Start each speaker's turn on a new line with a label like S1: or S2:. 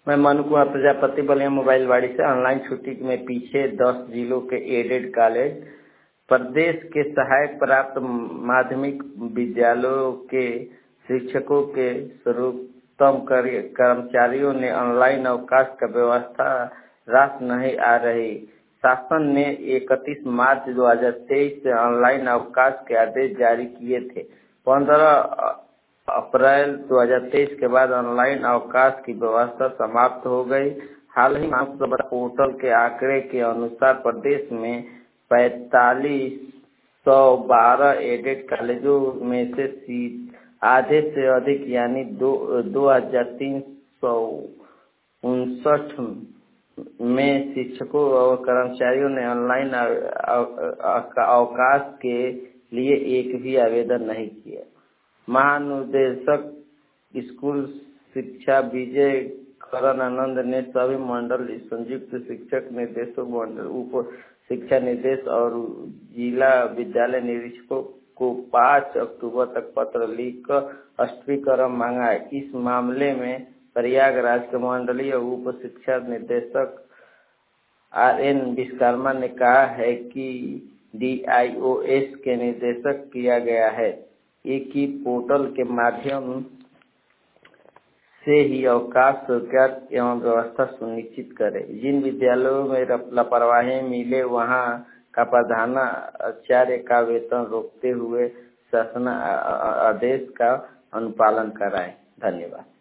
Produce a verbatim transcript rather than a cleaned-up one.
S1: मैं मनु कुमार प्रजापति बलिया मोबाइल वाड़ी से। ऑनलाइन छुट्टी में पीछे दस जिलों के एडेड कॉलेज। प्रदेश के सहायक प्राप्त माध्यमिक विद्यालयों के शिक्षकों के सर्वोत्तम कर्मचारियों ने ऑनलाइन अवकाश का व्यवस्था रास नहीं आ रही। शासन ने इकतीस मार्च दो हज़ार तेईस से ऑनलाइन अवकाश के आदेश जारी किए थे। पंद्रह अप्रैल दो हज़ार तेईस के बाद ऑनलाइन अवकाश की व्यवस्था समाप्त हो गई। हाल ही में पोर्टल के आंकड़े के अनुसार प्रदेश में पैंतालीस सौ बारह एडेड कॉलेजों में से सीट आधे से अधिक यानी दो दो हजार तीन सौ उनसठ में शिक्षकों और कर्मचारियों ने ऑनलाइन अवकाश के लिए एक भी आवेदन नहीं किया। महानिदेशक स्कूल शिक्षा विजय करण आनंद ने सभी मंडल संयुक्त शिक्षक निर्देशक मंडल उप शिक्षा निर्देश और जिला विद्यालय निरीक्षकों को पाँच अक्टूबर तक पत्र लिखकर स्पष्टीकरण मांगा है। इस मामले में प्रयागराज के मंडलीय उप शिक्षा निर्देशक आर एन विश्वकर्मा ने कहा है कि डी आई ओ एस के निर्देशक किया गया है एक ही पोर्टल के माध्यम से ही अवकाश स्वीकृत एवं व्यवस्था सुनिश्चित करे। जिन विद्यालयों में लापरवाही मिले वहां का प्रधानाचार्य का वेतन रोकते हुए शासन आदेश का अनुपालन कराएं। धन्यवाद।